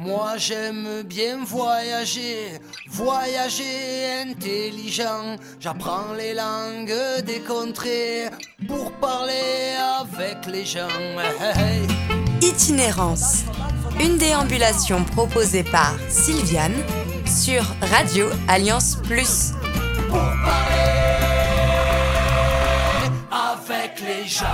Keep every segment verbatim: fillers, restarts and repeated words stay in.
Moi j'aime bien voyager, voyager intelligent. J'apprends les langues des contrées pour parler avec les gens. Hey, hey. Itinérance, une déambulation proposée par Sylviane sur Radio Alliance Plus. Pour parler avec les gens.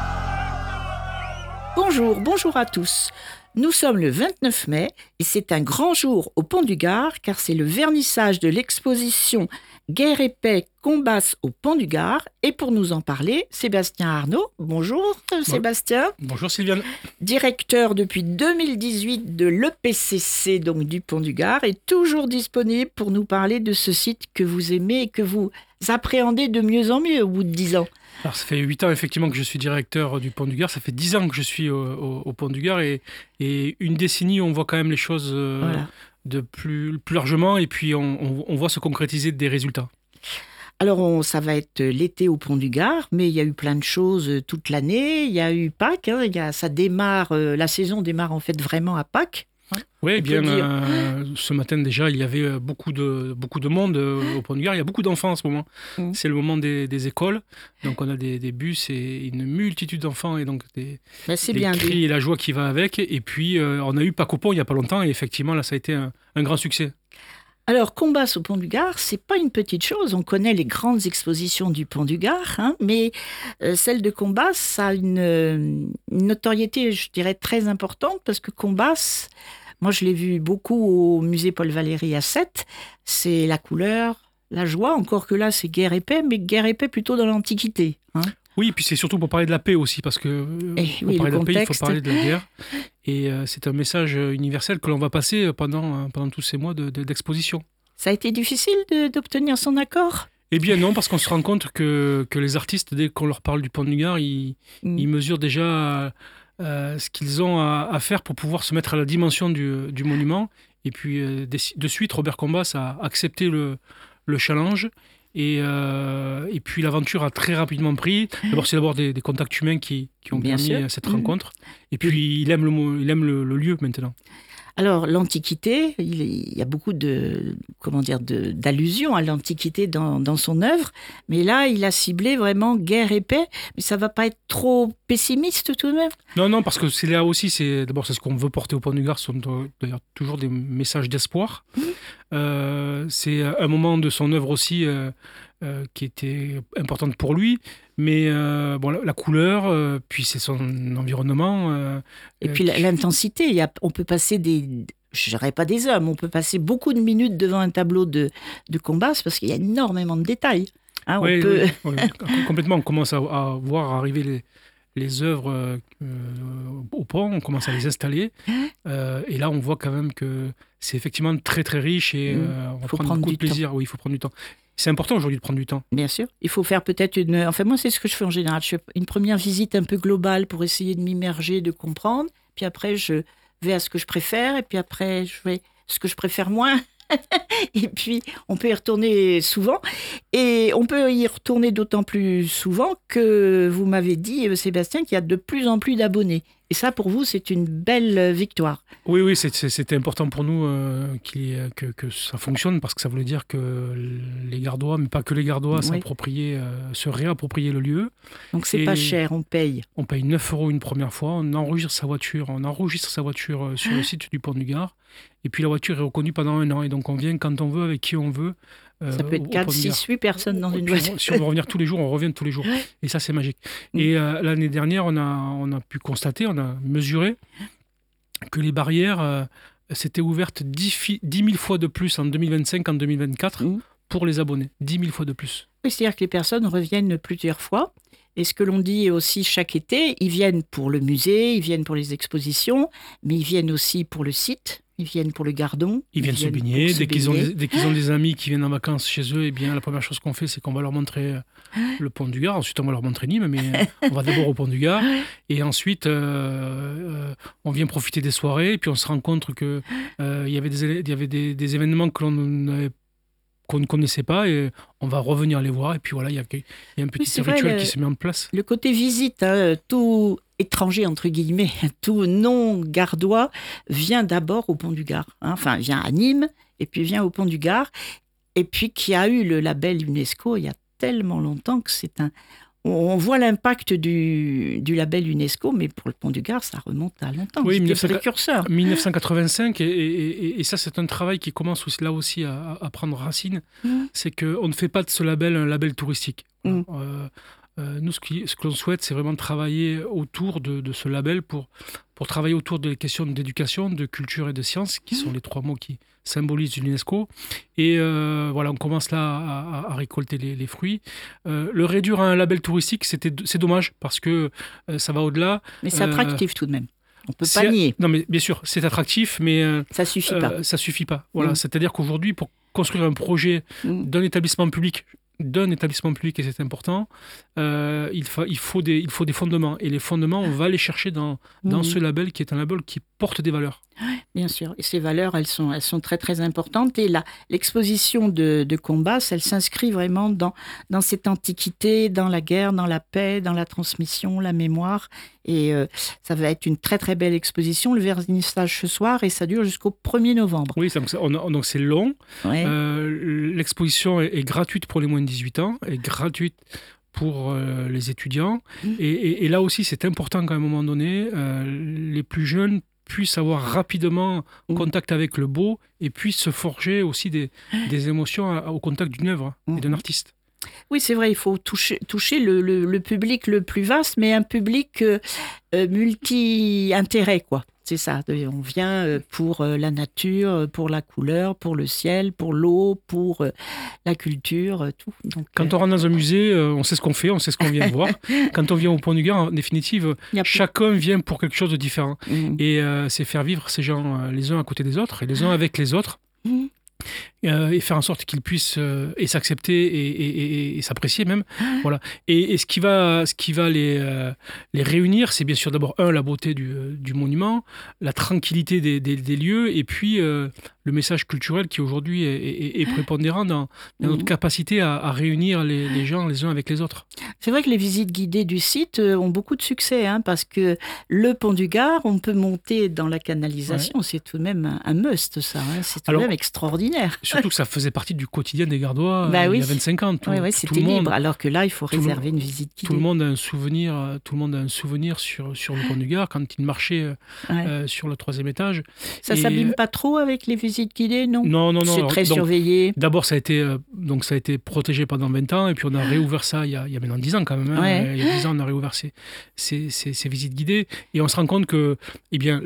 Bonjour, bonjour à tous. Nous sommes le vingt-neuf mai et c'est un grand jour au Pont du Gard car c'est le vernissage de l'exposition Guerre et paix, Combas au Pont du Gard. Et pour nous en parler, Sébastien Arnaud. Bonjour bon. Sébastien. Bonjour Sylviane. Directeur depuis deux mille dix-huit de l'E P C C, donc du Pont du Gard, et toujours disponible pour nous parler de ce site que vous aimez et que vous appréhendez de mieux en mieux au bout de dix ans. Alors, ça fait huit ans effectivement que je suis directeur du Pont du Gard, ça fait dix ans que je suis au, au, au Pont du Gard et, et une décennie on voit quand même les choses euh, voilà. de plus, plus largement et puis on, on, on voit se concrétiser des résultats. Alors on, ça va être l'été au Pont du Gard, mais il y a eu plein de choses toute l'année, il y a eu Pâques, hein, il y a, ça démarre, euh, la saison démarre en fait vraiment à Pâques. Hein, oui, bien euh, ce matin déjà, il y avait beaucoup de, beaucoup de monde euh, au Pont du Gard. Il y a beaucoup d'enfants en ce moment. Mmh. C'est le moment des, des écoles. Donc, on a des, des bus et une multitude d'enfants et donc des, ben, c'est des bien cris dit. Et la joie qui va avec. Et puis, euh, on a eu Pâques au Pont il n'y a pas longtemps et effectivement, là, ça a été un, un grand succès. Alors, Combas au Pont du Gard, c'est pas une petite chose. On connaît les grandes expositions du Pont du Gard, hein, mais euh, celle de Combas a une, une notoriété, je dirais, très importante parce que Combas... Moi, je l'ai vu beaucoup au musée Paul Valéry à Sète. C'est la couleur, la joie, encore que là, c'est guerre et paix, mais guerre et paix plutôt dans l'Antiquité. Hein. Oui, et puis c'est surtout pour parler de la paix aussi, parce que et pour oui, parler de la contexte. paix, il faut parler de la guerre. Et euh, c'est un message universel que l'on va passer pendant, pendant tous ces mois de, de, d'exposition. Ça a été difficile de, d'obtenir son accord ? Eh bien non, parce qu'on se rend compte que, que les artistes, dès qu'on leur parle du Pont du Gard, ils, mm. ils mesurent déjà... Euh, ce qu'ils ont à, à faire pour pouvoir se mettre à la dimension du, du monument. Et puis, euh, de, de suite, Robert Combas a accepté le, le challenge. Et, euh, et puis, l'aventure a très rapidement pris. D'abord, c'est d'abord des, des contacts humains qui, qui ont Bien permis sûr. cette mmh. rencontre. Et puis, il aime le, il aime le, le lieu maintenant. Alors, l'Antiquité, il y a beaucoup de, comment dire, de, d'allusions à l'Antiquité dans, dans son œuvre, mais là, il a ciblé vraiment guerre et paix, mais ça ne va pas être trop pessimiste tout de même ? Non, non, parce que c'est là aussi, c'est, d'abord, c'est ce qu'on veut porter au Pont du Gard, ce sont d'ailleurs toujours des messages d'espoir. Mmh. Euh, c'est un moment de son œuvre aussi euh, euh, qui était importante pour lui, mais euh, bon, la, la couleur, euh, puis c'est son environnement. Euh, et puis qui... l'intensité, il y a, on peut passer des, je dirais pas des heures, mais on peut passer beaucoup de minutes devant un tableau de, de Combas parce qu'il y a énormément de détails. Hein, oui, on peut... oui, oui, complètement, on commence à, à voir arriver les, les œuvres euh, au pont, on commence à les installer, euh, et là on voit quand même que c'est effectivement très très riche et mmh. euh, on va faut prendre, prendre beaucoup du de plaisir. Temps. Oui, il faut prendre du temps. C'est important aujourd'hui de prendre du temps. Bien sûr. Il faut faire peut-être une... Enfin, moi, c'est ce que je fais en général. Je fais une première visite un peu globale pour essayer de m'immerger, de comprendre. Puis après, je vais à ce que je préfère. Et puis après, je vais à ce que je préfère moins. Et puis, on peut y retourner souvent. Et on peut y retourner d'autant plus souvent que vous m'avez dit, Sébastien, qu'il y a de plus en plus d'abonnés. Et ça, pour vous, c'est une belle victoire. Oui, oui, c'est, c'est, c'était important pour nous euh, que, que ça fonctionne parce que ça voulait dire que les Gardois, mais pas que les Gardois, oui. s'appropriaient, euh, se réappropriaient le lieu. Donc, c'est et pas cher, on paye. On paye neuf euros une première fois, on enregistre sa voiture, on enregistre sa voiture sur le site du Pont du Gard. Et puis, la voiture est reconnue pendant un an. Et donc, on vient quand on veut, avec qui on veut. Euh, ça peut être quatre, six, huit personnes dans une voiture. Si on veut revenir tous les jours, on revient tous les jours. Et ça, c'est magique. Mmh. Et euh, l'année dernière, on a, on a pu constater, on a mesuré que les barrières euh, s'étaient ouvertes dix mille fois de plus en deux mille vingt-cinq qu'en deux mille vingt-quatre mmh. pour les abonnés. dix mille fois de plus. Oui, c'est-à-dire que les personnes reviennent plusieurs fois. Et ce que l'on dit aussi chaque été, ils viennent pour le musée, ils viennent pour les expositions, mais ils viennent aussi pour le site. Ils viennent pour le Gardon. Ils, ils viennent, viennent se baigner. Dès, qu'ils ont des, dès qu'ils ont des amis qui viennent en vacances chez eux, eh bien, la première chose qu'on fait, c'est qu'on va leur montrer le Pont du Gard. Ensuite, on va leur montrer Nîmes, mais on va d'abord au Pont du Gard. Et ensuite, euh, euh, on vient profiter des soirées. Et puis, on se rend compte qu'il euh, y avait, des, y avait des, des événements que l'on n'avait qu'on ne connaissait pas et on va revenir les voir. Et puis voilà, il y a, y a un petit oui, rituel vrai, qui se met en place. Le côté visite, hein, tout étranger, entre guillemets, tout non-gardois vient d'abord au Pont du Gard. Hein, enfin, vient à Nîmes et puis vient au Pont du Gard. Et puis qui a eu le label UNESCO il y a tellement longtemps que c'est un... On voit l'impact du, du label UNESCO, mais pour le Pont du Gard, ça remonte à longtemps. Oui, C'était précurseur. dix-neuf cent quatre-vingt-cinq, et, et, et ça, c'est un travail qui commence aussi, là aussi à, à prendre racine. Mmh. C'est qu'on ne fait pas de ce label un label touristique. Mmh. Euh, euh, nous, ce, qui, ce que l'on souhaite, c'est vraiment travailler autour de, de ce label pour, pour travailler autour des questions d'éducation, de culture et de science, qui mmh. sont les trois mots qui symbolisent l'UNESCO. Et euh, voilà, on commence là à, à récolter les, les fruits. Euh, le réduire à un label touristique, c'était, c'est dommage, parce que euh, ça va au-delà. Mais c'est attractif euh, tout de même. On peut pas nier. Non, mais bien sûr, c'est attractif, mais euh, ça suffit pas. Euh, ça suffit pas. Voilà, mmh. c'est-à-dire qu'aujourd'hui, pour construire un projet mmh. d'un établissement public, d'un établissement public, et c'est important, euh, il, fa- il, faut des, il faut des fondements. Et les fondements, on va les chercher dans, dans mmh. ce label, qui est un label qui porte des valeurs. Bien sûr, et ces valeurs, elles sont, elles sont très très importantes. Et là, l'exposition de, de Combas, elle s'inscrit vraiment dans, dans cette antiquité, dans la guerre, dans la paix, dans la transmission, la mémoire. Et euh, ça va être une très très belle exposition. Le vernissage ce soir, et ça dure jusqu'au premier novembre. Oui, donc c'est, on a, donc c'est long. Ouais. Euh, l'exposition est, est gratuite pour les moins de dix-huit ans, est gratuite pour euh, les étudiants. Mmh. Et, et, et là aussi, c'est important qu'à un moment donné, euh, les plus jeunes puissent avoir rapidement contact avec le beau et puissent se forger aussi des, des émotions à, au contact d'une œuvre et d'un artiste. Oui, c'est vrai, il faut toucher, toucher le, le, le public le plus vaste, mais un public euh, multi-intérêt, quoi. C'est ça, on vient pour la nature, pour la couleur, pour le ciel, pour l'eau, pour la culture, tout. Donc, quand on rentre dans un musée, on sait ce qu'on fait, on sait ce qu'on vient voir. Quand on vient au Pont du Gard, en définitive, chacun vient pour quelque chose de différent. Mmh. Et euh, c'est faire vivre ces gens les uns à côté des autres et les uns avec les autres. Mmh. Euh, et faire en sorte qu'ils puissent euh, et s'accepter et, et, et, et s'apprécier même. Voilà. Et, et ce qui va, ce qui va les, euh, les réunir, c'est bien sûr d'abord, un, la beauté du, du monument, la tranquillité des, des, des lieux, et puis euh, le message culturel qui aujourd'hui est, est, est prépondérant dans, dans notre capacité à, à réunir les, les gens les uns avec les autres. C'est vrai que les visites guidées du site ont beaucoup de succès, hein, parce que le Pont du Gard, on peut monter dans la canalisation, ouais. C'est tout de même un, un must, ça. Hein, c'est tout de même extraordinaire. Surtout que ça faisait partie du quotidien des Gardois bah euh, oui. il y a vingt-cinq ans. Tout, ouais, ouais, tout c'était le monde, libre, alors que là, il faut réserver le, une visite guidée. Tout le monde a un souvenir, tout le monde a un souvenir sur, sur le Pont du Gard quand il marchait euh, ouais. euh, sur le troisième étage. Ça et... s'abîme pas trop avec les visites guidées, non? Non, non, non. C'est alors, très donc, surveillé. D'abord, ça a été, euh, donc ça a été protégé pendant vingt ans, et puis on a réouvert ça il y a, il y a maintenant dix ans quand même. Hein, ouais. Il y a dix ans, on a réouvert ces, ces, ces, ces visites guidées, et on se rend compte que, eh bien,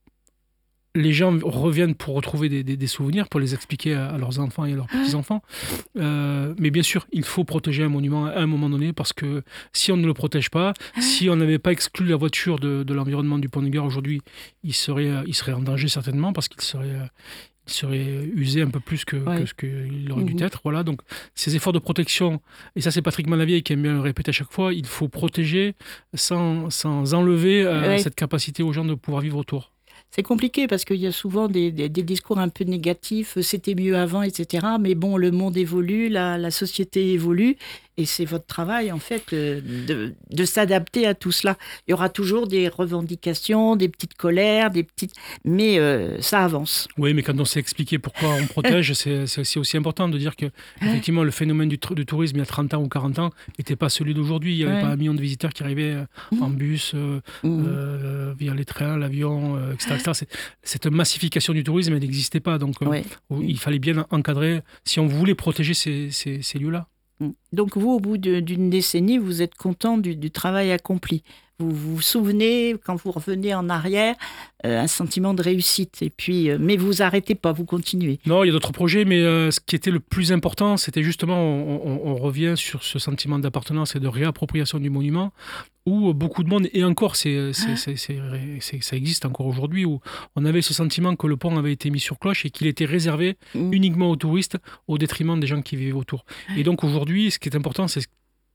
les gens reviennent pour retrouver des, des, des souvenirs, pour les expliquer à, à leurs enfants et à leurs petits-enfants. Euh, mais bien sûr, il faut protéger un monument à un moment donné, parce que si on ne le protège pas, si on n'avait pas exclu la voiture de, de l'environnement du Pont du Gard aujourd'hui, il serait, il serait en danger certainement, parce qu'il serait, il serait usé un peu plus que, ouais. que ce qu'il aurait mmh. dû être. Voilà, donc ces efforts de protection, et ça c'est Patrick Malavieille qui aime bien le répéter à chaque fois, il faut protéger sans, sans enlever euh, ouais. cette capacité aux gens de pouvoir vivre autour. C'est compliqué parce qu'il y a souvent des, des, des discours un peu négatifs, c'était mieux avant, et cetera. Mais bon, le monde évolue, la, la société évolue, et c'est votre travail, en fait, de, de s'adapter à tout cela. Il y aura toujours des revendications, des petites colères, des petites... mais euh, ça avance. Oui, mais quand on sait expliquer pourquoi on protège, c'est, c'est, c'est aussi important de dire que, effectivement, le phénomène du, du tourisme, il y a trente ans ou quarante ans, n'était pas celui d'aujourd'hui. Il n'y avait ouais. pas un million de visiteurs qui arrivaient mmh. en bus, euh, mmh. euh, via les trains, l'avion, euh, et cetera et cetera. C'est, cette massification du tourisme, elle n'existait pas. Donc, euh, ouais. il fallait bien encadrer si on voulait protéger ces, ces, ces lieux-là. Donc vous, au bout de, d'une décennie, vous êtes content du, du travail accompli. Vous vous souvenez, quand vous revenez en arrière, euh, un sentiment de réussite. Et puis, euh, mais vous arrêtez pas, vous continuez. Non, il y a d'autres projets, mais euh, ce qui était le plus important, c'était justement, on, on, on revient sur ce sentiment d'appartenance et de réappropriation du monument, où beaucoup de monde, et encore, c'est, c'est, c'est, c'est, c'est, ça existe encore aujourd'hui, où on avait ce sentiment que le pont avait été mis sur cloche et qu'il était réservé mmh. uniquement aux touristes, au détriment des gens qui vivaient autour. Et donc aujourd'hui, ce qui est important, c'est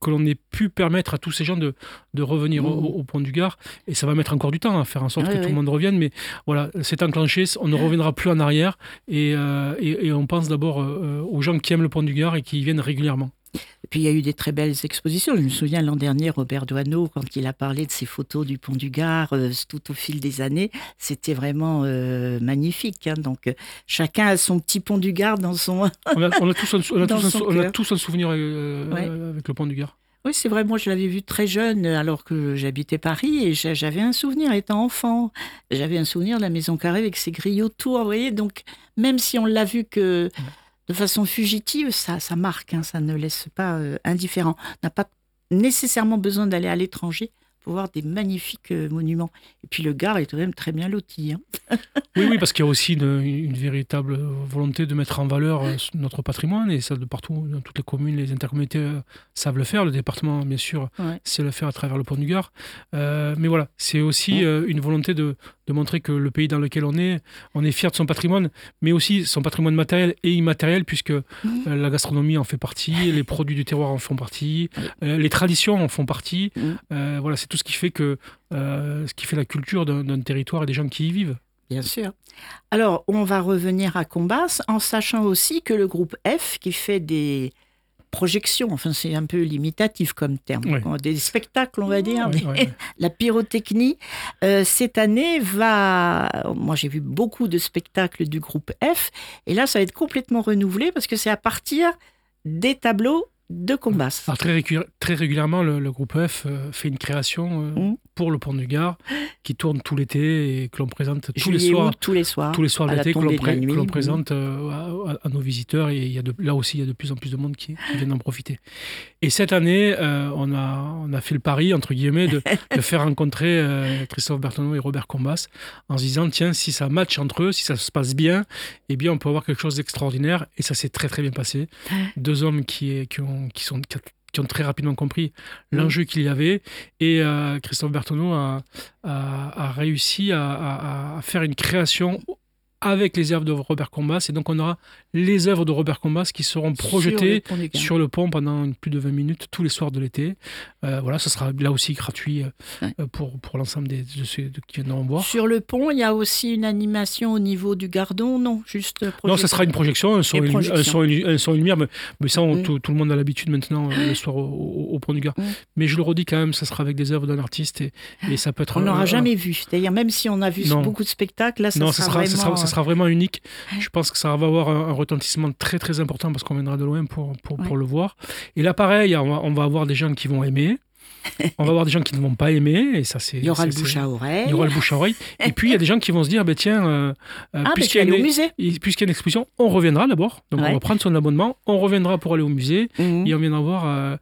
que l'on ait pu permettre à tous ces gens de, de revenir mmh. au, au Pont du Gard. Et ça va mettre encore du temps à faire en sorte oui, que oui. tout le monde revienne. Mais voilà, c'est enclenché, on ne reviendra plus en arrière. Et, euh, et, et on pense d'abord euh, aux gens qui aiment le Pont du Gard et qui y viennent régulièrement. Et puis il y a eu des très belles expositions. Je me souviens l'an dernier, Robert Doisneau, quand il a parlé de ses photos du Pont du Gard euh, tout au fil des années, c'était vraiment euh, magnifique. Hein. Donc euh, chacun a son petit Pont du Gard dans son. on, a, on, a tous un, on, a tous un, on a tous un souvenir euh, ouais. avec le Pont du Gard. Oui, c'est vrai, moi je l'avais vu très jeune alors que j'habitais Paris et j'avais un souvenir étant enfant. J'avais un souvenir de la Maison Carrée avec ses grilles autour, vous voyez. Donc même si on l'a vu que. Ouais. De façon fugitive, ça, ça marque, hein, ça ne laisse pas euh, indifférent. On n'a pas nécessairement besoin d'aller à l'étranger pour voir des magnifiques euh, monuments. Et puis le Gard est quand même très bien loti. Hein. oui, oui, parce qu'il y a aussi une, une véritable volonté de mettre en valeur euh, notre patrimoine, et ça de partout, dans toutes les communes, les intercommunautés euh, savent le faire. Le département, bien sûr, ouais. sait le faire à travers le Pont du Gard. Euh, mais voilà, c'est aussi euh, une volonté de, de montrer que le pays dans lequel on est, on est fier de son patrimoine, mais aussi son patrimoine matériel et immatériel, puisque mmh. euh, la gastronomie en fait partie, les produits du terroir en font partie, euh, les traditions en font partie. Mmh. Euh, voilà, c'est tout ce qui fait que euh, ce qui fait la culture d'un, d'un territoire et des gens qui y vivent. Bien sûr. Alors, on va revenir à Combas en sachant aussi que le groupe F, qui fait des projections, enfin c'est un peu limitatif comme terme, oui. des spectacles on va dire, oui, des, oui, oui. la pyrotechnie, euh, cette année va, moi j'ai vu beaucoup de spectacles du groupe F, et là ça va être complètement renouvelé parce que c'est à partir des tableaux de Combas. Alors très, régu- très régulièrement, le, le groupe F euh, fait une création euh, mmh. pour le Pont du Gard qui tourne tout l'été et que l'on présente tous les soirs, tous les soirs, tous les soirs de l'été, que l'on, pré- que l'on présente euh, à, à nos visiteurs. Et il y a de, là aussi, il y a de plus en plus de monde qui, qui viennent en profiter. Et cette année, euh, on, a, on a fait le pari, entre guillemets, de, de faire rencontrer euh, Christophe Berthonneau et Robert Combas en se disant, tiens, si ça match entre eux, si ça se passe bien, eh bien, on peut avoir quelque chose d'extraordinaire. Et ça s'est très, très bien passé. Deux hommes qui, qui ont qui sont qui ont très rapidement compris l'enjeu qu'il y avait, et euh, Christophe Berthonneau a, a, a réussi à, à, à faire une création avec les œuvres de Robert Combas, et donc on aura les œuvres de Robert Combas qui seront projetées sur le, sur le pont pendant plus de vingt minutes tous les soirs de l'été. Euh, voilà, ça sera là aussi gratuit euh, ouais. pour, pour l'ensemble des, de ceux de, qui viendront voir. Sur le pont, il y a aussi une animation au niveau du Gardon, non juste projection. Non, ça sera une projection, un son, et une, un son, et un son et une lumière, mais, mais ça, on, mm. tout, tout le monde a l'habitude maintenant euh, le soir au, au, au pont du Gard. Mm. Mais je le redis quand même, ça sera avec des œuvres d'un artiste, et, et ça peut être... On n'aura euh, jamais vu, c'est-à-dire même si on a vu non. beaucoup de spectacles, là ça non, sera, ça sera vraiment... Ça sera, ça sera vraiment unique. Je pense que ça va avoir un, un retentissement très très important parce qu'on viendra de loin pour, pour, ouais. pour le voir. Et là, pareil, on va, on va avoir des gens qui vont aimer. On va avoir des gens qui ne vont pas aimer, et ça c'est. Il y aura c'est, le bouche à oreille. Il y aura le bouche à oreille. Et puis il y a des gens qui vont se dire, bah, tiens, euh, ah, puisqu'il, y a une, au musée. puisqu'il y a une exposition, on reviendra d'abord. Donc ouais. on va prendre son abonnement, on reviendra pour aller au musée, mmh. et on viendra voir euh,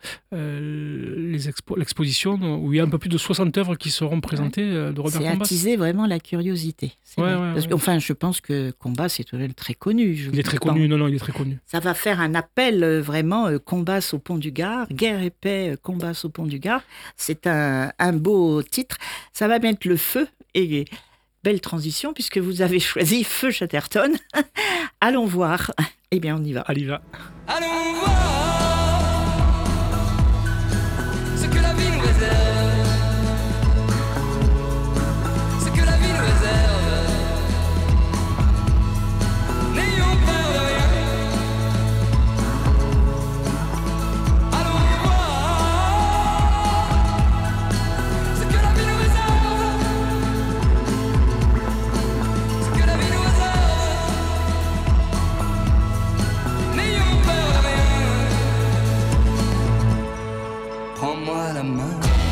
euh, les expo- l'exposition où il y a un peu plus de soixante œuvres qui seront présentées ouais. de Robert c'est Combas. C'est attiser vraiment la curiosité. C'est ouais, ouais, Parce ouais. que, enfin, je pense que Combas est très connu. Je il est très connu, non, non, il est très connu. Ça va faire un appel euh, vraiment euh, Combas au Pont du Gard, Guerre et paix, euh, Combas au Pont du Gard. C'est un un beau titre, ça va mettre le feu, et belle transition puisque vous avez choisi Feu Chatterton. Allons voir. Eh bien, on y va. Allez, y va. Allons voir ce que la vie nous réserve, ce que la vie nous réserve. N'ayons peur de rien. Prends-moi la main.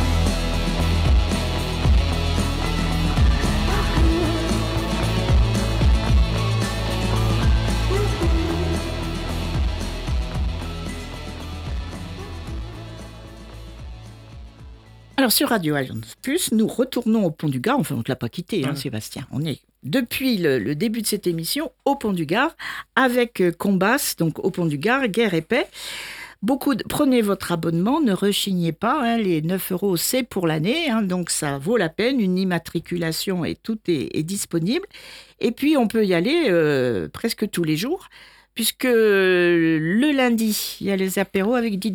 Alors sur Radio Alliance Plus, nous retournons au Pont du Gard. Enfin, on ne l'a pas quitté, hein, Sébastien. On est depuis le, le début de cette émission au Pont du Gard avec Combas, donc au Pont du Gard, Guerre et paix. Beaucoup de... Prenez votre abonnement, ne rechignez pas, hein, les neuf euros c'est pour l'année, hein, donc ça vaut la peine, une immatriculation et tout est, est disponible. Et puis on peut y aller euh, presque tous les jours, puisque le lundi, il y a les apéros avec D J.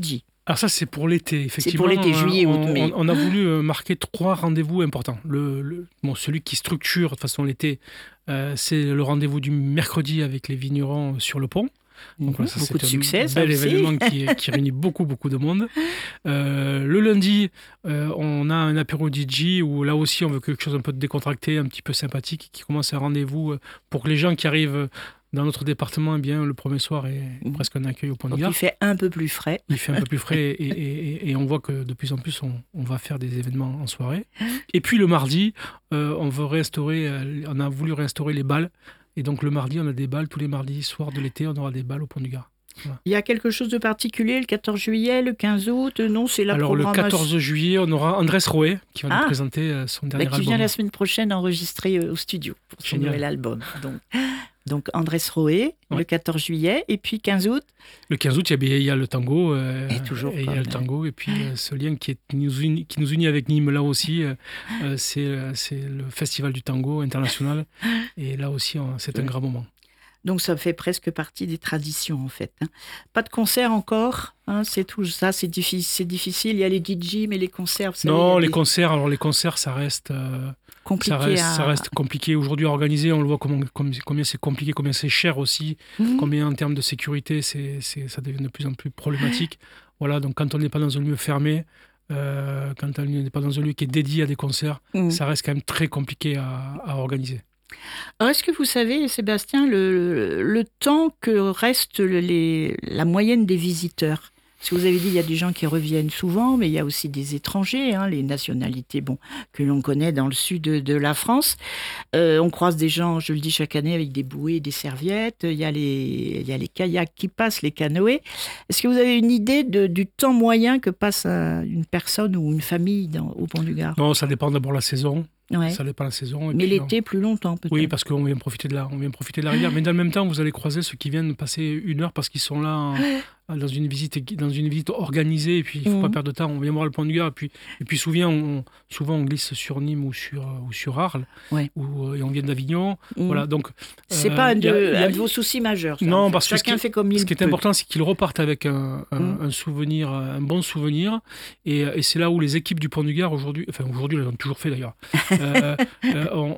Alors ça, c'est pour l'été, effectivement. C'est pour l'été, juillet, août, on, mai. On, on a voulu marquer trois rendez-vous importants. Le, le, bon, celui qui structure de toute façon l'été, euh, c'est le rendez-vous du mercredi avec les vignerons sur le pont. Donc, voilà, ça, beaucoup de un succès, bel ça aussi. événement qui, qui réunit beaucoup, beaucoup de monde. Euh, le lundi, euh, on a un apéro D J où là aussi, on veut quelque chose un peu décontracté, un petit peu sympathique, qui commence un rendez-vous pour que les gens qui arrivent dans notre département, eh bien, le premier soir est mmh. presque un accueil au Pont du Gard. Il fait un peu plus frais. Il fait un peu plus frais et, et, et, et on voit que de plus en plus, on, on va faire des événements en soirée. Et puis le mardi, euh, on veut réinstaurer, euh, on a voulu réinstaurer les bals. Et donc le mardi, on a des balles. Tous les mardis soirs de l'été, on aura des balles au Pont du Gard. Voilà. Il y a quelque chose de particulier le quatorze juillet, le quinze août? Non, c'est la Alors programmation. le quatorze juillet, on aura Andrés Roé qui va ah, nous présenter son dernier bah, qui album. Qui vient la semaine prochaine enregistrer au studio pour son Génial. nouvel album. Donc, donc Andrés Roé, ouais. le quatorze juillet, et puis quinze août. Le quinze août, il y a, il y a le tango. Euh, et toujours. Et il y a le tango. Et puis euh, ce lien qui, est, qui, nous unit, qui nous unit avec Nîmes, là aussi, euh, c'est, c'est le Festival du tango international. Et là aussi, on, c'est un grand moment. Donc ça fait presque partie des traditions en fait. Hein. Pas de concert encore, hein, c'est tout ça, c'est difficile, c'est difficile. Il y a les D J, mais les concerts. Vous savez, non, les des... concerts. Alors les concerts, ça reste euh, compliqué. Ça reste, à... ça reste compliqué aujourd'hui à organiser. On le voit comment, combien c'est compliqué, combien c'est cher aussi, mmh. combien en termes de sécurité, c'est, c'est, ça devient de plus en plus problématique. Voilà, donc quand on n'est pas dans un lieu fermé. Euh, quand on n'est pas dans un lieu qui est dédié à des concerts, mmh. ça reste quand même très compliqué à, à organiser. Alors, est-ce que vous savez, Sébastien, le, le temps que reste les, la moyenne des visiteurs? Parce que vous avez dit, il y a des gens qui reviennent souvent, mais il y a aussi des étrangers, hein, les nationalités bon, que l'on connaît dans le sud de, de la France. Euh, on croise des gens, je le dis chaque année, avec des bouées et des serviettes. Il y a les, il y a les kayaks qui passent, les canoës. Est-ce que vous avez une idée de, du temps moyen que passe une personne ou une famille dans, au Pont du Gard? Non, ça dépend d'abord de la saison. Ouais. Ça dépend de la saison. Et mais puis, l'été, on... plus longtemps peut-être. Oui, parce qu'on vient profiter de la, on vient profiter de la rivière. Mais dans le même temps, vous allez croiser ceux qui viennent passer une heure parce qu'ils sont là en, dans, une visite, dans une visite organisée. Et puis, il ne faut mmh. pas perdre de temps. On vient voir le Pont du Gard. Et puis, et puis souvent, on, souvent, on glisse sur Nîmes ou sur, ou sur Arles. Ouais. Ou, et on vient d'Avignon. Mmh. Voilà, donc, c'est euh, pas un de, y a, y a, un de vos soucis majeurs. Ça, non, parce chacun que ce fait comme il Ce qui est peut. important, c'est qu'ils repartent avec un, un, mmh. un souvenir, un bon souvenir. Et, et c'est là où les équipes du Pont du Gard, aujourd'hui, enfin, aujourd'hui, elles l'ont toujours fait d'ailleurs. euh, Euh, on,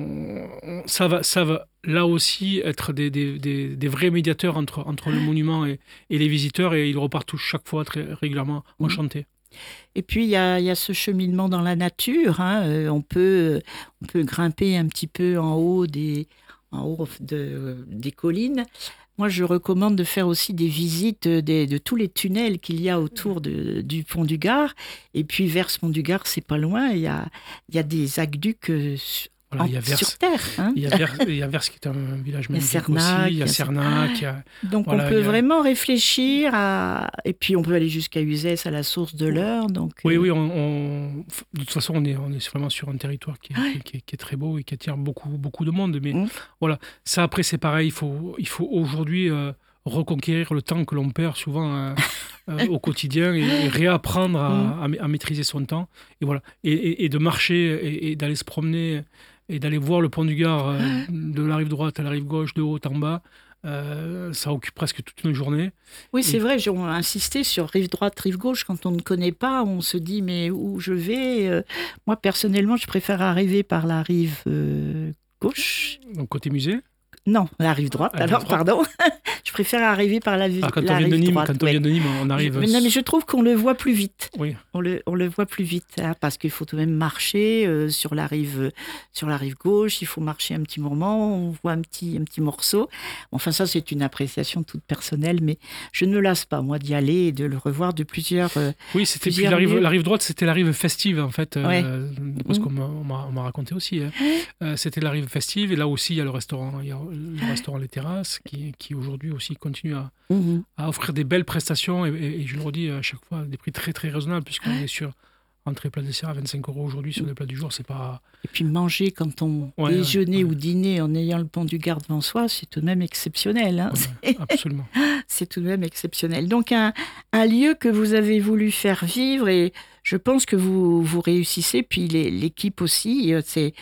on, ça, va, ça va là aussi être des, des, des, des vrais médiateurs entre, entre le monument et, et les visiteurs, et ils repartent tous chaque fois très régulièrement enchantés. Et puis il y a, y a ce cheminement dans la nature, hein. euh, on, peut, on peut grimper un petit peu en haut des, en haut de, des collines. Moi, je recommande de faire aussi des visites des, de tous les tunnels qu'il y a autour de, du Pont du Gard. Et puis, vers ce Pont du Gard, c'est pas loin, il y a, il y a des aqueducs voilà, en, il y a Vers, sur terre. Hein. Il y a Vers, il y a Vers qui est un village magnifique aussi. Il y a Cernac. A... Donc, voilà, on peut a... vraiment réfléchir à... Et puis, on peut aller jusqu'à Uzès, à la source de l'Eure. Donc, oui, euh... oui. On, on... De toute façon, on est, on est vraiment sur un territoire qui est, ouais. qui est, qui est très beau et qui attire beaucoup, beaucoup de monde. Mais mmh. voilà, ça, après, c'est pareil. Il faut, il faut aujourd'hui... Euh... reconquérir le temps que l'on perd souvent euh, euh, au quotidien et, et réapprendre à, mmh. à, à maîtriser son temps et voilà et, et, et de marcher et, et d'aller se promener et d'aller voir le Pont du Gard euh, de la rive droite à la rive gauche, de haut en bas. Euh, ça occupe presque toute une journée. Oui, c'est et... vrai, j'ai insisté sur rive droite, rive gauche. Quand on ne connaît pas, on se dit mais où je vais euh, Moi, personnellement, je préfère arriver par la rive euh, gauche. Donc, côté musée Non, la rive droite, ah, alors, pardon. Je préfère arriver par la, vi- ah, quand la on vient rive de Nîmes, droite. Quand on ouais. vient de Nîmes, on arrive... Mais, non, mais je trouve qu'on le voit plus vite. Oui. On le, on le voit plus vite, hein, parce qu'il faut tout de même marcher euh, sur, la rive, sur la rive gauche, il faut marcher un petit moment, on voit un petit, un petit morceau. Enfin, ça, c'est une appréciation toute personnelle, mais je ne me lasse pas, moi, d'y aller et de le revoir de plusieurs euh, Oui, c'était plusieurs puis la rive, lieux. la rive droite, c'était la rive festive, en fait, ouais. euh, parce mmh. qu'on m'a, on m'a, on m'a raconté aussi. Hein. Euh, c'était la rive festive, et là aussi, il y a le restaurant, il y a le restaurant Les Terrasses, qui, qui aujourd'hui aussi continue à, mmh. à offrir des belles prestations, et, et, et je le redis à chaque fois, des prix très très raisonnables, puisqu'on est sur entrée plat dessert à vingt-cinq euros aujourd'hui sur des plats du jour, c'est pas... Et puis manger quand on ouais, déjeuner ouais, ouais. ou dîner en ayant le Pont du Gard devant soi, c'est tout de même exceptionnel. Hein. Ouais, absolument. C'est tout de même exceptionnel. Donc un, un lieu que vous avez voulu faire vivre, et je pense que vous, vous réussissez, puis les, l'équipe aussi, c'est...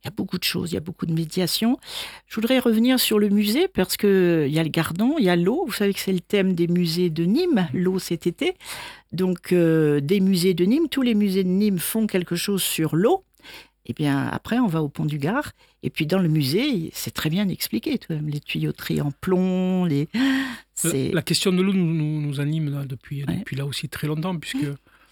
il y a beaucoup de choses, il y a beaucoup de médiation. Je voudrais revenir sur le musée parce qu'il y a le Gardon, il y a l'eau. Vous savez que c'est le thème des musées de Nîmes, l'eau cet été. Donc, euh, des musées de Nîmes, tous les musées de Nîmes font quelque chose sur l'eau. Et bien, après, on va au Pont du Gard. Et puis, dans le musée, c'est très bien expliqué. Tout, les tuyauteries en plomb, les... C'est... La question de l'eau nous, nous, nous anime là, depuis, ouais. depuis là aussi très longtemps, puisque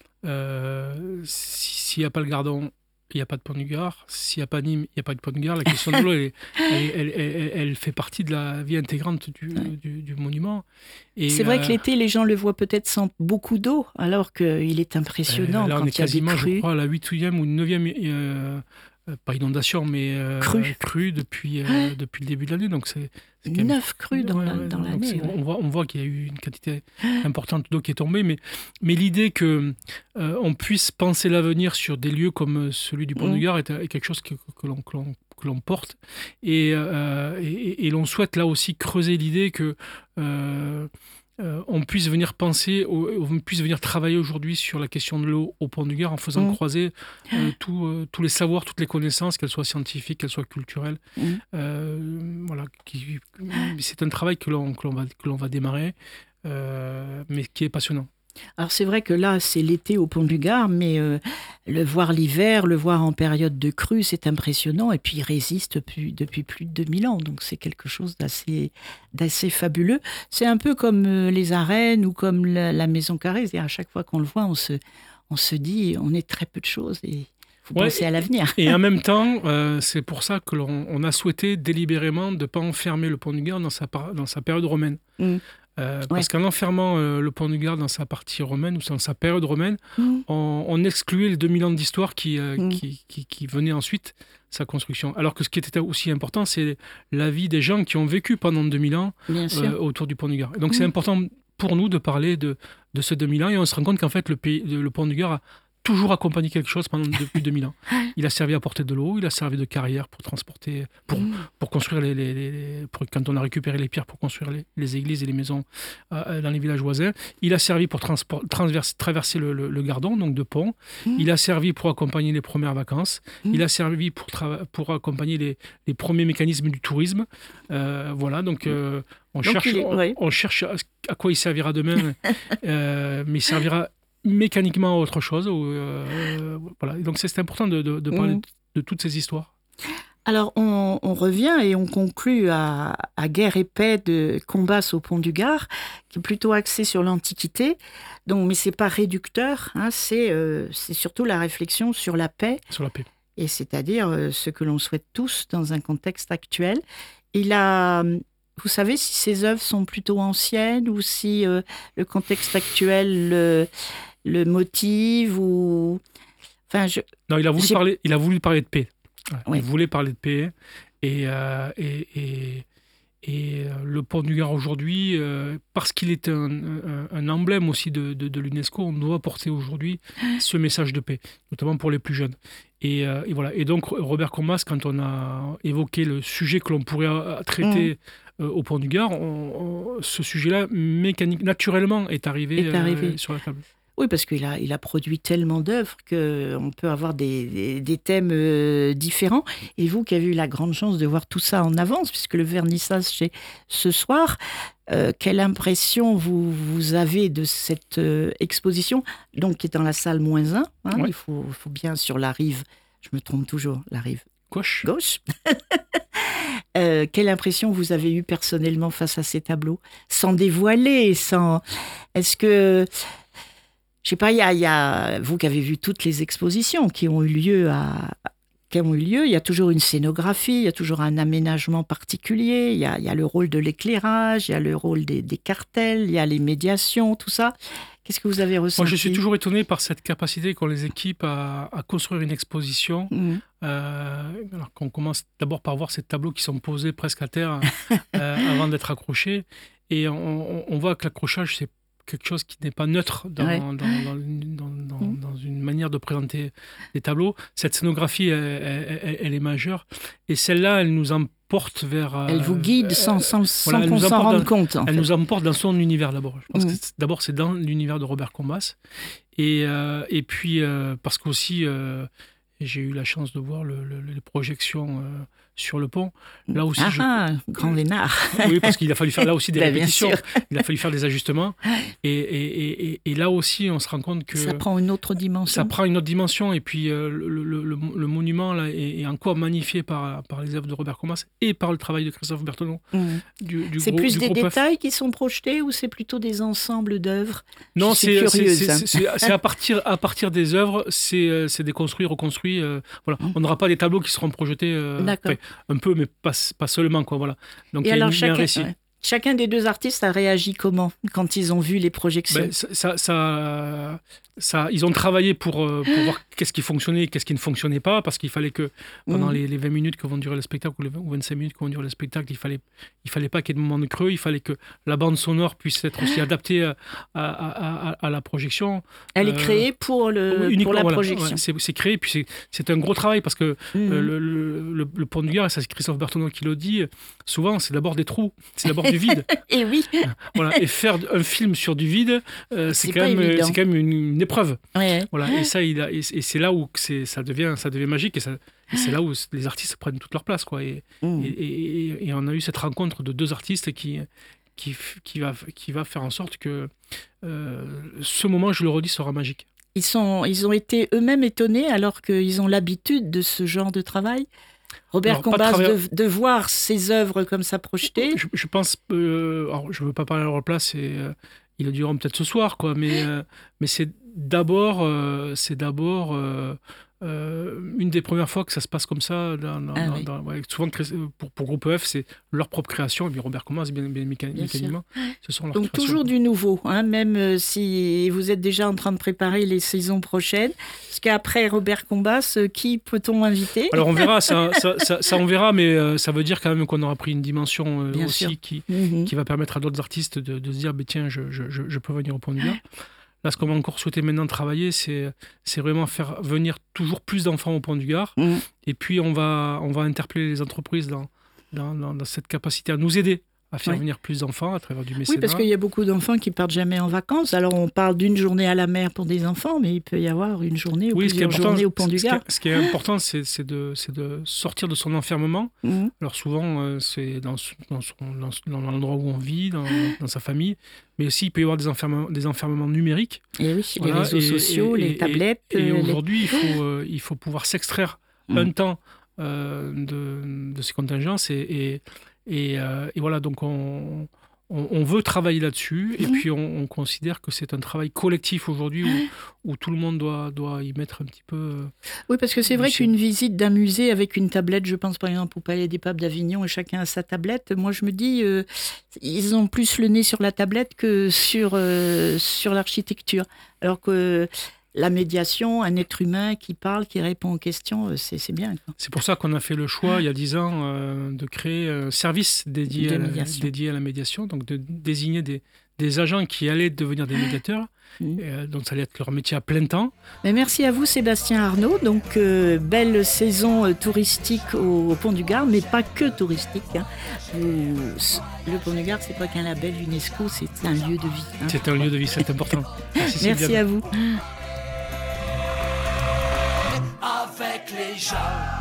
euh, s'il n'y a pas le Gardon, il n'y a pas de Pont du Gard. S'il n'y a pas Nîmes, il n'y a pas de Pont du Gard. La question de l'eau, elle, elle, elle, elle, elle fait partie de la vie intégrante du, ouais. du, du monument. Et c'est vrai euh, que l'été, les gens le voient peut-être sans beaucoup d'eau, alors qu'il est impressionnant euh, là, quand il y a des crues. Là, on est quasiment, je crois, à la huitième ou neuvième... Euh, Euh, pas inondation, mais euh, crue cru depuis, euh, depuis le début de l'année. Donc c'est, c'est quand même... Neuf crues dans, ouais, la, dans l'année. Ouais. On, voit, on voit qu'il y a eu une quantité importante d'eau qui est tombée, mais, mais l'idée qu'on euh, puisse penser l'avenir sur des lieux comme celui du Pont mmh. du Gard est, est quelque chose que, que, l'on, que, l'on, que l'on porte. Et, euh, et, et l'on souhaite là aussi creuser l'idée que... Euh, Euh, on puisse venir penser, on puisse venir travailler aujourd'hui sur la question de l'eau au Pont du Gard en faisant mmh. croiser euh, tout, euh, tous les savoirs, toutes les connaissances, qu'elles soient scientifiques, qu'elles soient culturelles. Mmh. Euh, voilà, qui, c'est un travail que l'on, que l'on, va, que l'on va démarrer, euh, mais qui est passionnant. Alors c'est vrai que là, c'est l'été au Pont du Gard, mais euh, le voir l'hiver, le voir en période de crue, c'est impressionnant. Et puis il résiste depuis, depuis plus de deux mille ans, donc c'est quelque chose d'assez, d'assez fabuleux. C'est un peu comme euh, les arènes ou comme la, la Maison Carrée. C'est-à-dire à chaque fois qu'on le voit, on se, on se dit, on est très peu de choses et il faut ouais, penser à l'avenir. Et en même temps, euh, c'est pour ça que l'on on a souhaité délibérément de ne pas enfermer le Pont du Gard dans sa, dans sa période romaine. Mmh. Euh, ouais. Parce qu'en enfermant euh, le Pont du Gard dans sa partie romaine ou dans sa période romaine, mmh. on, on excluait les deux mille ans d'histoire qui, euh, mmh. qui, qui, qui venaient ensuite sa construction. Alors que ce qui était aussi important, c'est la vie des gens qui ont vécu pendant deux mille ans euh, autour du Pont du Gard. Et donc mmh. c'est important pour nous de parler de, de ce deux mille ans et on se rend compte qu'en fait le, pays, le Pont du Gard a toujours accompagné quelque chose pendant depuis deux mille ans. Il a servi à porter de l'eau, il a servi de carrière pour transporter, pour, mmh. pour construire les, les, les pour, quand on a récupéré les pierres pour construire les, les églises et les maisons euh, dans les villages voisins. Il a servi pour transport, transverse, traverser le, le, le Gardon, donc de pont. Mmh. Il a servi pour accompagner les premières vacances. Mmh. Il a servi pour, trava- pour accompagner les, les premiers mécanismes du tourisme. Euh, voilà, donc euh, on, donc cherche, est, on, ouais. on cherche à, à quoi il servira demain, euh, mais il servira mécaniquement à autre chose. Euh, voilà. Donc c'est, c'est important de, de, de parler mmh. de, de toutes ces histoires. Alors on, on revient et on conclut à, à Guerre et paix de Combas au Pont du Gard, qui est plutôt axé sur l'Antiquité. Donc, mais c'est pas réducteur, hein, c'est, euh, c'est surtout la réflexion sur la paix. Sur la paix. Et c'est-à-dire euh, ce que l'on souhaite tous dans un contexte actuel. Il a... Vous savez si ces œuvres sont plutôt anciennes ou si euh, le contexte actuel le, le motive ou... Enfin, je... Non, il a voulu, parler, il a voulu parler de paix. Ouais, oui. Il voulait parler de paix. Et, euh, et, et, et euh, le Pont du Gard aujourd'hui, euh, parce qu'il est un, un, un emblème aussi de, de, de l'UNESCO, on doit porter aujourd'hui ce message de paix, notamment pour les plus jeunes. Et, euh, et voilà. Et donc, Robert Combas, quand on a évoqué le sujet que l'on pourrait traiter... Mmh. Euh, au Pont du Gard, on, on, ce sujet-là, mécanique, naturellement, est arrivé, est arrivé. Euh, sur la table. Oui, parce qu'il a, il a produit tellement d'œuvres qu'on peut avoir des, des, des thèmes euh, différents. Et vous qui avez eu la grande chance de voir tout ça en avance, puisque le vernissage c'est ce soir, euh, quelle impression vous, vous avez de cette euh, exposition, donc qui est dans la salle moins un, hein, ouais. il faut, faut bien sur la rive, je me trompe toujours, la rive gauche. Gauche. Euh, quelle impression vous avez eue personnellement face à ces tableaux, sans dévoiler, sans... Est-ce que, je sais pas, il y a, y a vous qui avez vu toutes les expositions qui ont eu lieu à, qui ont eu lieu, il y a toujours une scénographie, il y a toujours un aménagement particulier, il y a, il y a le rôle de l'éclairage, il y a le rôle des, des cartels, il y a les médiations, tout ça. Qu'est-ce que vous avez ressenti ? Moi, je suis toujours étonné par cette capacité qu'ont les équipes à, à construire une exposition. Mmh. Euh, alors qu'on commence d'abord par voir ces tableaux qui sont posés presque à terre euh, avant d'être accrochés. Et on, on voit que l'accrochage, c'est quelque chose qui n'est pas neutre dans, ouais. dans, dans, dans, dans, mmh. dans une manière de présenter les tableaux. Cette scénographie, elle, elle, elle, elle est majeure. Et celle-là, elle nous emporte vers... Elle vous guide euh, sans, sans, voilà, sans qu'on s'en rende dans, compte. En elle fait. nous emporte dans son univers d'abord. Je pense mmh. que c'est, d'abord, c'est dans l'univers de Robert Combas. Et, euh, et puis, euh, parce qu'aussi... Euh, et j'ai eu la chance de voir le, le, les projections euh, sur le pont. Là aussi, ah, je... ah, grand Vénard. Oui, parce qu'il a fallu faire là aussi des bah, répétitions, il a fallu faire des ajustements. Et, et, et, et là aussi, on se rend compte que... Ça prend une autre dimension. Ça prend une autre dimension. Et puis, euh, le, le, le, le monument là, est, est encore magnifié par, par les œuvres de Robert Combas et par le travail de Christophe Berthelot. Mmh. Du, du c'est gros, plus du des gros détails qui sont projetés ou c'est plutôt des ensembles d'œuvres? Non, c'est, c'est, c'est, hein. c'est, c'est à, partir, à partir des œuvres, c'est, c'est déconstruit, reconstruit. Euh, voilà. Mmh. On n'aura pas des tableaux qui seront projetés euh, un peu, mais pas, pas seulement. Quoi, voilà. Donc, et il y a, alors, une, chacun, un récit. Ouais. Chacun des deux artistes a réagi comment quand ils ont vu les projections? Ben, ça, ça, ça, ça, ils ont travaillé pour, pour voir qu'est-ce qui fonctionnait, qu'est-ce qui ne fonctionnait pas, parce qu'il fallait que pendant mmh. les, les vingt minutes que vont durer le spectacle, ou les vingt, ou vingt-cinq minutes que vont durer le spectacle, il fallait, il fallait pas qu'il y ait de moment de creux, il fallait que la bande sonore puisse être aussi adaptée à, à, à, à la projection. Elle est créée euh, pour, le, oui, pour la voilà, projection. Ouais, c'est, c'est créé, puis c'est, c'est un gros travail, parce que mmh. euh, le, le, le, le Pont du Gard, et ça c'est Christophe Berthelot qui le dit, souvent c'est d'abord des trous, c'est d'abord du vide. Et oui. Voilà, et faire un film sur du vide, euh, c'est, c'est, quand même, c'est quand même une, une épreuve. Ouais. Voilà, et ça, il a, et, et c'est là où c'est, ça, devient, ça devient magique, et, ça, et c'est là où les artistes prennent toute leur place. Quoi, et, mmh. et, et, et on a eu cette rencontre de deux artistes qui, qui, qui, va, qui va faire en sorte que euh, ce moment, je le redis, sera magique. Ils, sont, ils ont été eux-mêmes étonnés alors qu'ils ont l'habitude de ce genre de travail. Robert Combas, travers... de, de voir ses œuvres comme ça projetées. Je, je pense, euh, alors je ne veux pas parler à leur place, et, euh, ils le diront peut-être ce soir, quoi, mais, euh, mais c'est d'abord, euh, c'est d'abord euh, euh, une des premières fois que ça se passe comme ça. Dans, dans, ah, dans, oui. dans, ouais, souvent, pour, pour Groupe E F, c'est leur propre création, et puis Robert Combas, bien, bien, bien mécaniquement, ce sont leurs Donc créations. Toujours du nouveau, hein, même si vous êtes déjà en train de préparer les saisons prochaines. Parce qu'après Robert Combas, qui peut-on inviter? Alors on verra, ça, ça, ça, ça on verra, mais euh, ça veut dire quand même qu'on aura pris une dimension euh, aussi qui, mm-hmm. qui va permettre à d'autres artistes de, de se dire, bah, tiens, je, je, je peux venir au Pont du Gard. Là, ce qu'on va encore souhaiter maintenant travailler, c'est, c'est vraiment faire venir toujours plus d'enfants au Pont du Gard. Mmh. Et puis, on va, on va interpeller les entreprises dans, dans, dans, dans cette capacité à nous aider à faire oui. venir plus d'enfants à travers du mécénat. Oui, parce qu'il y a beaucoup d'enfants qui partent jamais en vacances. Alors, on parle d'une journée à la mer pour des enfants, mais il peut y avoir une journée ou oui, plusieurs journées au Pont du Gard. Ce qui est, ce qui est important, c'est, c'est, de, c'est de sortir de son enfermement. Mmh. Alors, souvent, euh, c'est dans, dans, son, dans, dans l'endroit où on vit, dans, dans sa famille. Mais aussi, il peut y avoir des enfermements, des enfermements numériques. Et oui, voilà, les réseaux et, sociaux, et, les et, tablettes. Et, et euh, aujourd'hui, les... il, faut, euh, il faut pouvoir s'extraire mmh. un temps euh, de, de ces contingences. Et, et, et, euh, et voilà, donc on, on, on veut travailler là-dessus. Mmh. Et puis, on, on considère que c'est un travail collectif aujourd'hui où, où tout le monde doit, doit y mettre un petit peu... Oui, parce que c'est vrai qu'une visite d'un musée avec une tablette, je pense par exemple au Palais des Papes d'Avignon, et chacun a sa tablette, moi je me dis, euh, ils ont plus le nez sur la tablette que sur, euh, sur l'architecture. Alors que la médiation, un être humain qui parle, qui répond aux questions, c'est, c'est bien. Quoi. C'est pour ça qu'on a fait le choix, il y a dix ans, euh, de créer un service dédié, de à, la, dédié à la médiation, donc de désigner des, des agents qui allaient devenir des médiateurs. Mmh. Et, euh, donc ça allait être leur métier à plein temps. Mais merci à vous Sébastien Arnaud. Donc euh, belle saison euh, touristique au, au Pont du Gard, mais pas que touristique. Hein. Vous, le Pont du Gard, c'est pas qu'un label UNESCO, c'est un lieu de vie. Hein. C'est un lieu de vie, c'est important. Merci, merci à vous. Avec les gens.